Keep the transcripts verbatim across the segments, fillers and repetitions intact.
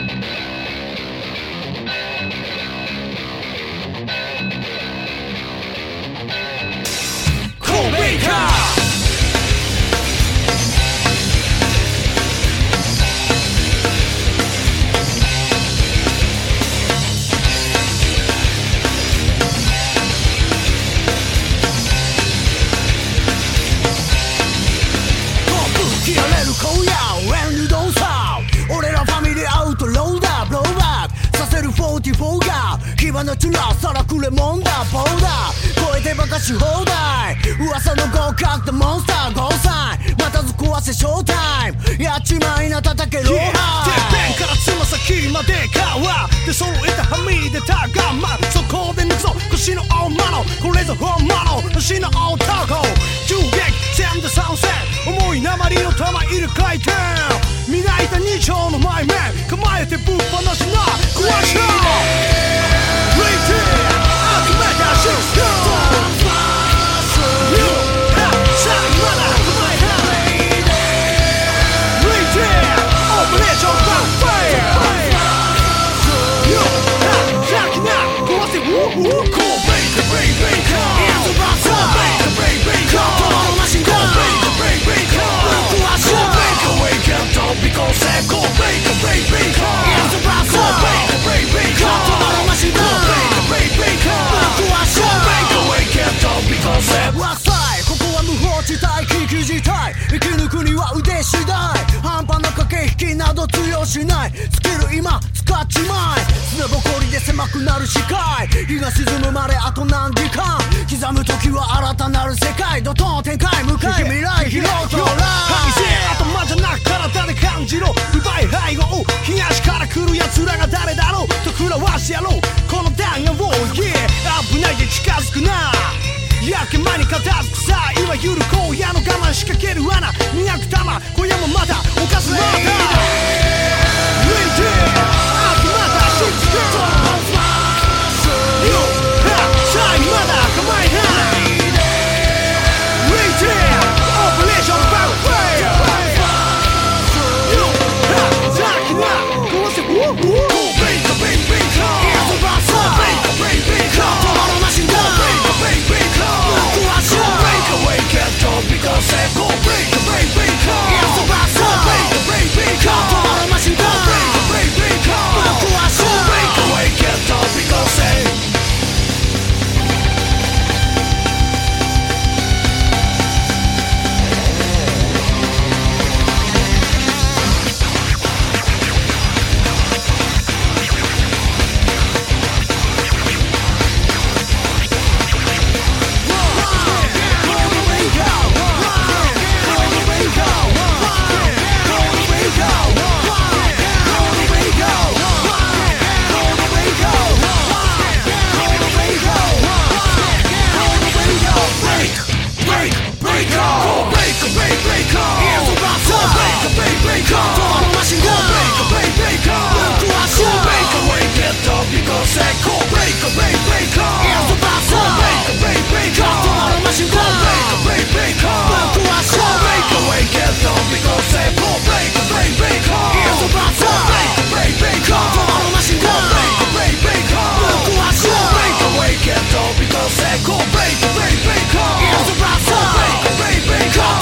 火花散らさらくれもんだボーダー超えてばかし放題噂の合格でモンスターゴーサインまたず壊せショータイムやっちまいな叩けローハイてっぺんからつま先まで川で揃えたはみ出たガンマそこで抜くぞ腰の大物これぞ本物星の男銃撃戦で参戦重い鉛の玉入れ回転磨いた二丁の前面構えてぶっ放しな壊しな生き抜くには腕次第半端な駆け引きなど通用しないスキル今使っちまい砂ぼこりで狭くなる視界日が沈むまであと何時間刻む時は新たなる世界怒涛展開向かい未来広とら激しい頭じゃなく体で感じろ奪い背後東から来る奴らが誰だろうと食らわしてやろうこの弾丸を Yeah 危ないで近づくなやけ間に片付くさいわゆる荒野の我慢仕掛ける穴にひゃく玉今夜もまだ犯すまだ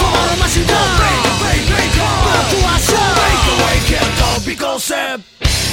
Because